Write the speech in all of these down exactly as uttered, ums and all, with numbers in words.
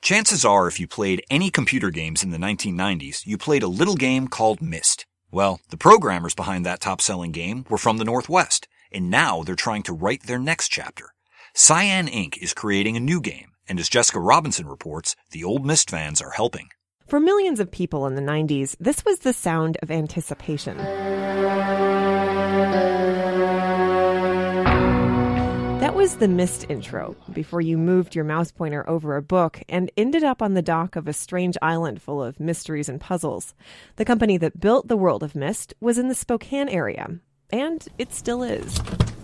Chances are if you played any computer games in the nineteen nineties, you played a little game called Myst. Well, the programmers behind that top-selling game were from the Northwest, and now they're trying to write their next chapter. Cyan Incorporated is creating a new game, and as Jessica Robinson reports, the old Myst fans are helping. For millions of people in the nineties, this was the sound of anticipation. That was the Myst intro, before you moved your mouse pointer over a book and ended up on the dock of a strange island full of mysteries and puzzles. The company that built the world of Myst was in the Spokane area, and it still is.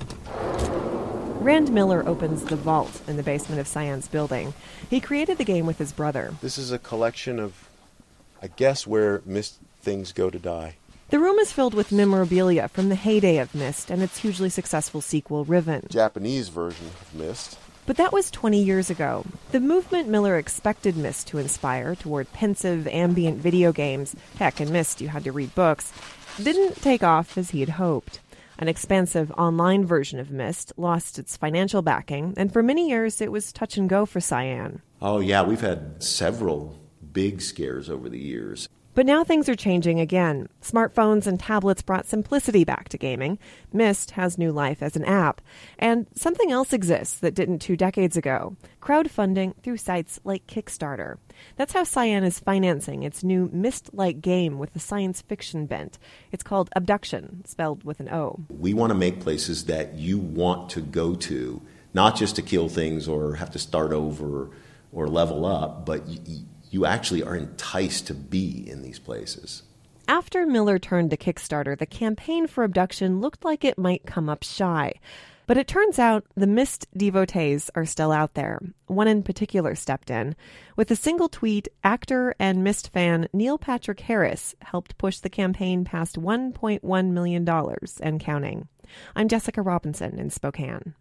Rand Miller opens the vault in the basement of Cyan's building. He created the game with his brother. This is a collection of, I guess, where Myst things go to die. The room is filled with memorabilia from the heyday of Myst and its hugely successful sequel, Riven. Japanese version of Myst. But that was twenty years ago. The movement Miller expected Myst to inspire toward pensive, ambient video games, heck, in Myst you had to read books, didn't take off as he had hoped. An expansive online version of Myst lost its financial backing, and for many years it was touch and go for Cyan. Oh yeah, we've had several big scares over the years. But now things are changing again. Smartphones and tablets brought simplicity back to gaming. Myst has new life as an app. And something else exists that didn't two decades ago. Crowdfunding through sites like Kickstarter. That's how Cyan is financing its new Myst-like game with a science fiction bent. It's called Abduction, spelled with an O. We want to make places that you want to go to, not just to kill things or have to start over or level up, but you, you actually are enticed to be in these places. After Miller turned to Kickstarter, the campaign for Abduction looked like it might come up shy. But it turns out the Myst devotees are still out there. One in particular stepped in. With a single tweet, actor and Myst fan Neil Patrick Harris helped push the campaign past one point one million dollars and counting. I'm Jessica Robinson in Spokane.